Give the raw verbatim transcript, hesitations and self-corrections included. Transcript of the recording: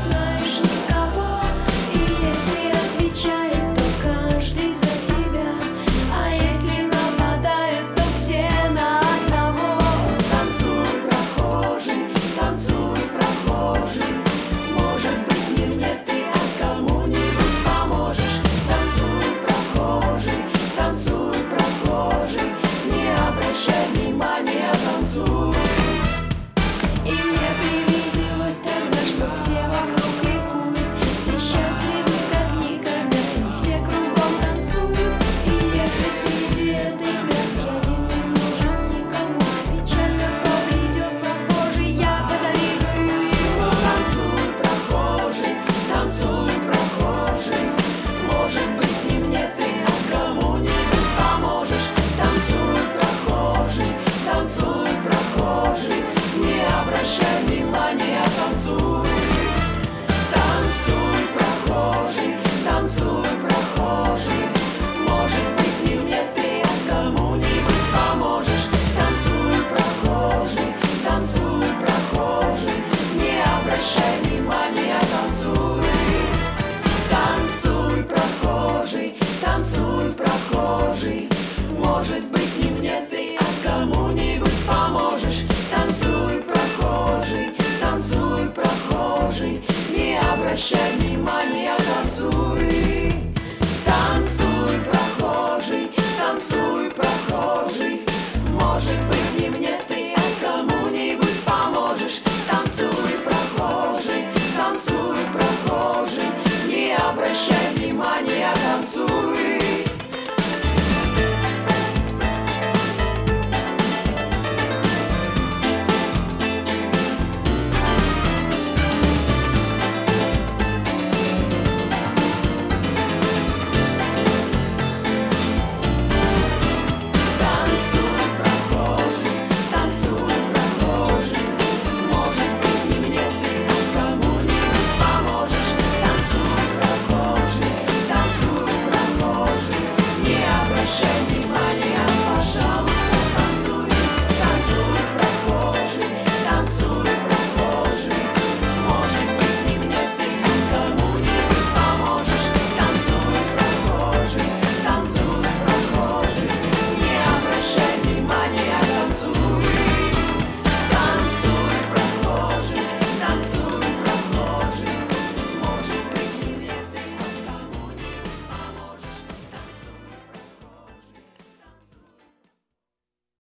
знаешь никого. И если отвечает, то каждый за себя. А если нападают, то все на одного. Танцуй, прохожий, танцуй, прохожий. Может быть, не мне ты, а кому-нибудь поможешь. Танцуй, прохожий, танцуй, прохожий. Не обращай внимания, танцуй. И мне привиделось тогда, что все вокруг ликуют, все счастливы как никогда, и все кругом танцуют. И если среди этой пляски один не нужен никому, печально побредет прохожий, я позавидую ему. Танцуй, прохожий, танцуй, прохожий. Может быть, не мне ты, а кому-нибудь поможешь. Танцуй, прохожий, танцуй, прохожий. Не обращай внимания, танцуй. Танцуй, прохожий, танцуй, прохожий. Может быть, не мне ты, а кому-нибудь поможешь. Танцуй, прохожий, танцуй, прохожий. Не обращай внимания, танцуй. Танцуй, прохожий, танцуй, прохожий. Может быть, не мне ты, а кому-нибудь поможешь. Танцуй, прохожий, танцуй, прохожий. Не обращай внимания, танцуй. Танцуй, прохожий, танцуй, прохожий. Может быть, не мне ты, а кому-нибудь поможешь. Танцуй, прохожий, танцуй, прохожий. Не обращай внимания, танцуй.